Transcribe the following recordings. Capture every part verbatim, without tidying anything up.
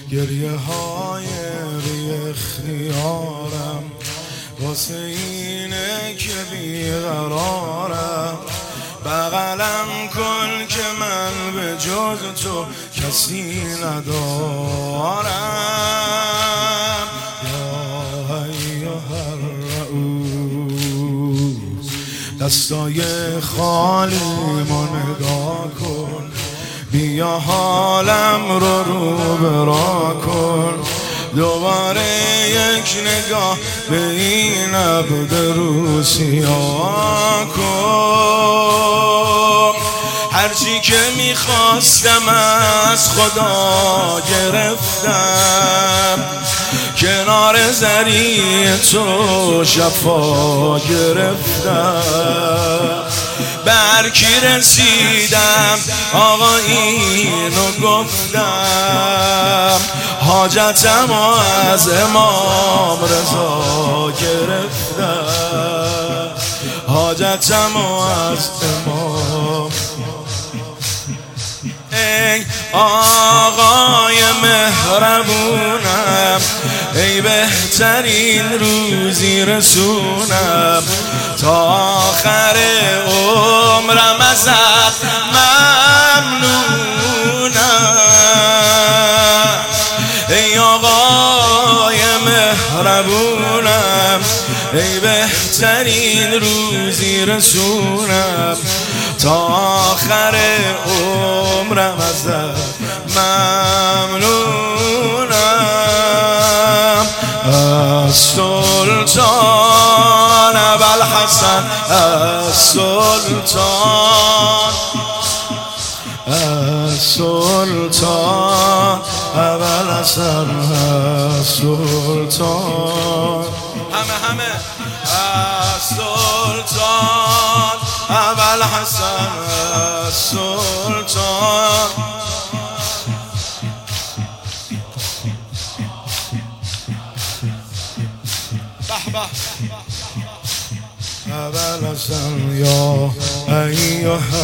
گریه های بی‌اختیارم واسه اینه که بیقرارم. بغلم کن که من به جز تو کسی ندارم. یا ایها الرؤوف دستای خالیمو نگاه کن، بیا حالم رو رو برا کن. دوباره یک نگاه به این عبد رو سیاه کن. هرچی که میخواستم از خدا گرفتم، کنار ذریع تو شفا گرفتم. بر کی رسیدم آقا اینو گفتم، حاجتم از امام رضا گرفتم، حاجتم از امام. ای آقای مهربونم، ای بهترین روزی رسونم، تا آخر عمرم ازت ممنونم. ای آقای مهربونم، ای بهترین روزی رسونم، تا آخر عمرم ازت ممنونم. السلطان ابوالحسن، السلطان، السلطان ابوالحسن، السلطان. همه همه السلطان ابوالحسن، السلطان. ابوالحسن یا ایها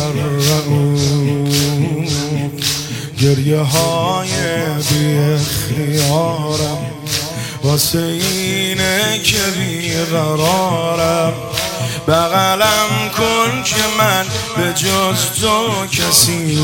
الرؤوف گریه های بی اختیارم واسه اینه که بیقرارم. بغلم کن که من به جز تو کسی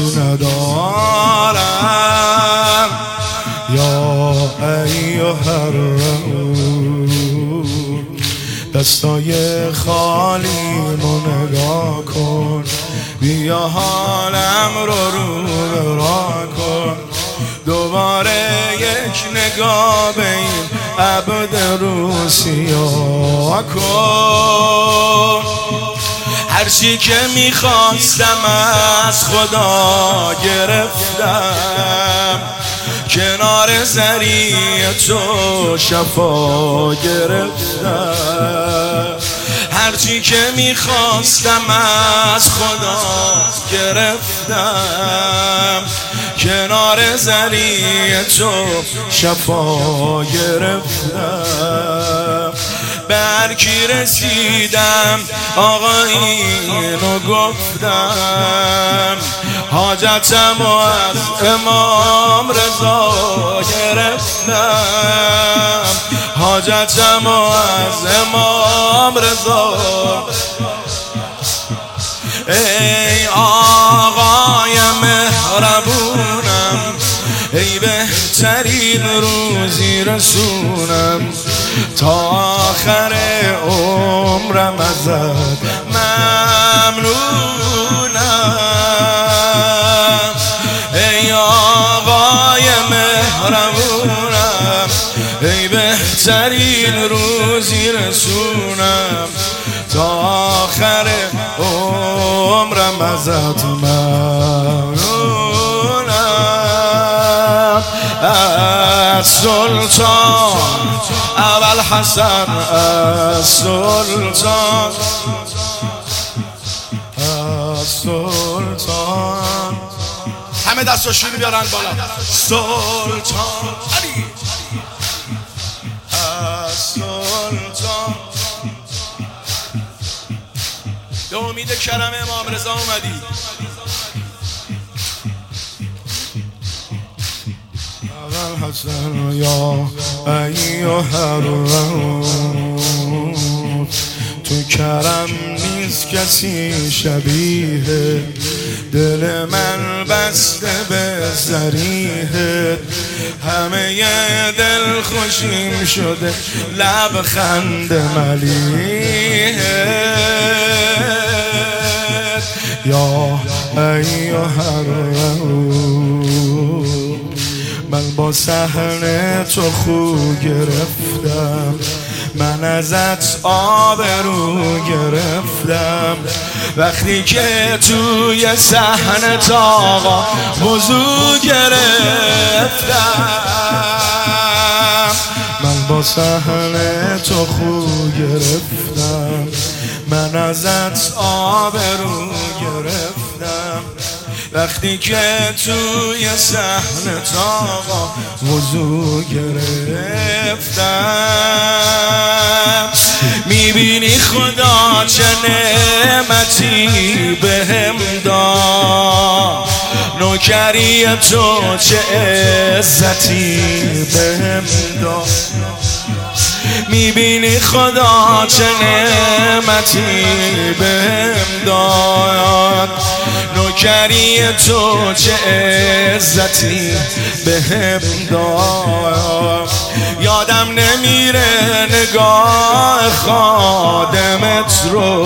ندارم. یا ایها الرؤوف دستای خالیمو نگاه کن، بیا حالم رو رو برا کن. دوباره یک نگاه به این عبد رو سیاه کن. هرچی که میخواستم از خدا گرفتم، کنار ذریع تو شفا گرفتم. هرچی که میخواستم از خدا گرفتم، کنار ذریع تو شفا گرفتم. بر کی رسیدم آقا اینو گفتم، حاجتم از امام رضا گرفتم، حاجتم از امام رضا. ای آقای مهربونم، ای بهترین روزی رسونم، تا آخر عمرم ازت ممنونم. ای آقای مهربونم، ای بهترین روزی رسونم، تا آخر عمرم ازت ممنونم. السلطان ابوالحسن، السلطان، السلطان. همه دستاشونو بیارن بالا. سلطان علی، السلطان. به امید کرم امام رضا اومدی. الحسن یا ایها الرؤوف، تو کرم نیست کسی شبیه، دل من بسته به ضریحت، همه دل خوشیم شده لبخند ملیحت، یا ایها الرؤوف. من با صحن تو خو گرفتم، من ازت آبرو گرفتم، وقتی که توی صحن آقا وضو گرفتم. من با صحن تو خو گرفتم، من ازت آبرو گرفتم، وقتی که توی صحن آقا وضو گرفتم. میبینی خدا چه نعمتی بهم داد، نوکری تو چه عزتی بهم داد. میبینی خدا چه نعمتی بهم داد، نوکری تو چه عزتی بهم داد. یادم نمیره نگاه خادمت رو،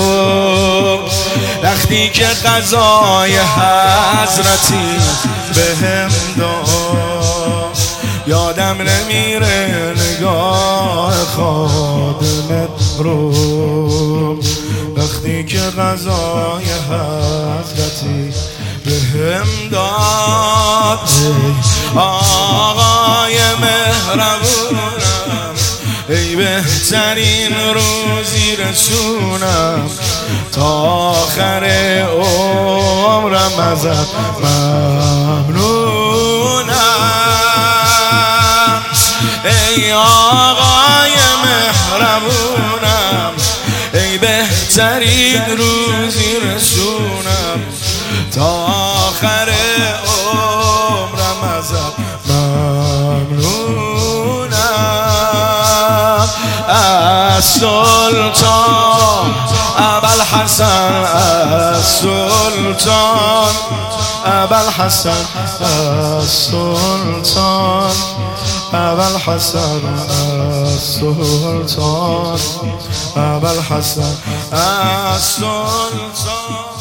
وقتی که غذای حضرتی بهم داد. یادم نمیره نگاه خادمت رو، وقتی که غذای حضرتی بهم داد. ای آقای مهربونم، ای بهترین روزی رسونم، تا آخر عمرم ازت ممنونم. ای آقای مهربونم، ای بهترین روزی رسونم، تا آخر عمرم ازت ممنونم. السلطان ابوالحسن، السلطان ابوالحسن، السلطان ابوالحسن، السلطان ابوالحسن، السلطان.